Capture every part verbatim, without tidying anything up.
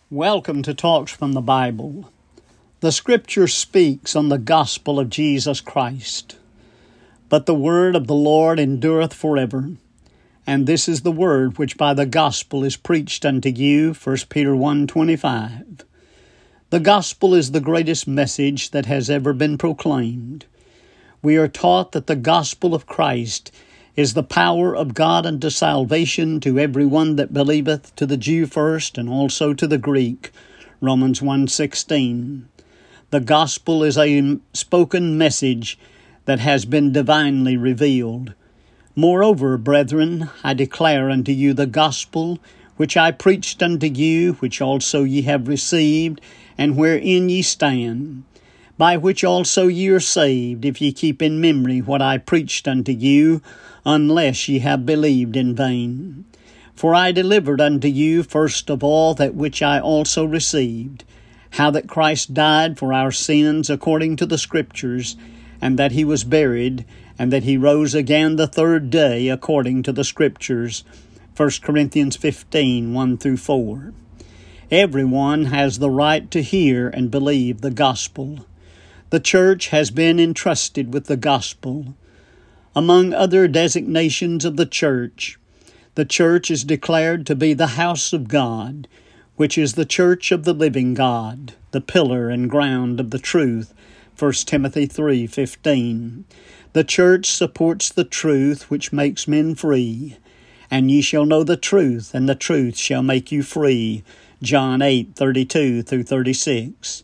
Welcome to Talks from the Bible. The Scripture speaks on the gospel of Jesus Christ. But the word of the Lord endureth forever. And this is the word which by the gospel is preached unto you, First Peter one twenty-five. The gospel is the greatest message that has ever been proclaimed. We are taught that the gospel of Christ is the power of God unto salvation to every one that believeth, to the Jew first, and also to the Greek. Romans one sixteen. The gospel is a spoken message that has been divinely revealed. Moreover, brethren, I declare unto you the gospel which I preached unto you, which also ye have received, and wherein ye stand, by which also ye are saved, if ye keep in memory what I preached unto you, unless ye have believed in vain. For I delivered unto you first of all that which I also received, how that Christ died for our sins according to the Scriptures, and that he was buried, and that he rose again the third day according to the Scriptures. First Corinthians fifteen, one through four. Everyone has the right to hear and believe the gospel. The church has been entrusted with the gospel. Among other designations of the church, the church is declared to be the house of God, which is the church of the living God, the pillar and ground of the truth, First Timothy three fifteen. The church supports the truth which makes men free. And ye shall know the truth, and the truth shall make you free, John eight thirty-two through thirty-six.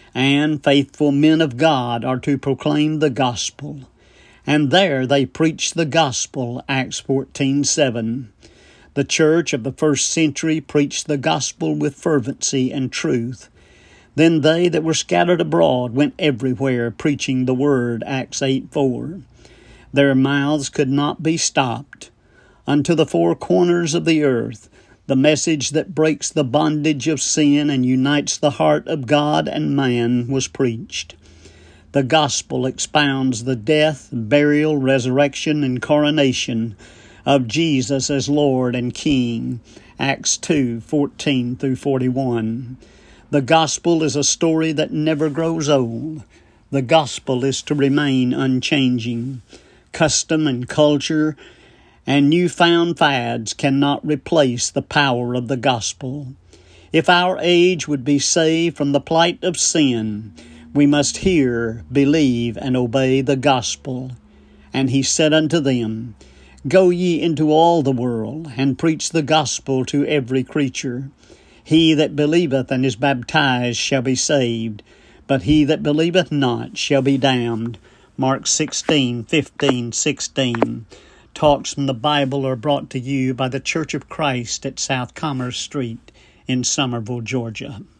And faithful men of God are to proclaim the gospel. And there they preach the gospel, Acts fourteen seven. The church of the first century preached the gospel with fervency and truth. Then they that were scattered abroad went everywhere preaching the word, Acts eight four. Their mouths could not be stopped. Unto the four corners of the earth, the message that breaks the bondage of sin and unites the heart of God and man was preached. The gospel expounds the death, burial, resurrection, and coronation of Jesus as Lord and King, Acts two fourteen through forty-one. The gospel is a story that never grows old. The gospel is to remain unchanging. Custom and culture and newfound fads cannot replace the power of the gospel. If our age would be saved from the plight of sin, we must hear, believe, and obey the gospel. And he said unto them, Go ye into all the world, and preach the gospel to every creature. He that believeth and is baptized shall be saved, but he that believeth not shall be damned. Mark sixteen fifteen sixteen. Talks from the Bible are brought to you by the Church of Christ at South Commerce Street in Somerville, Georgia.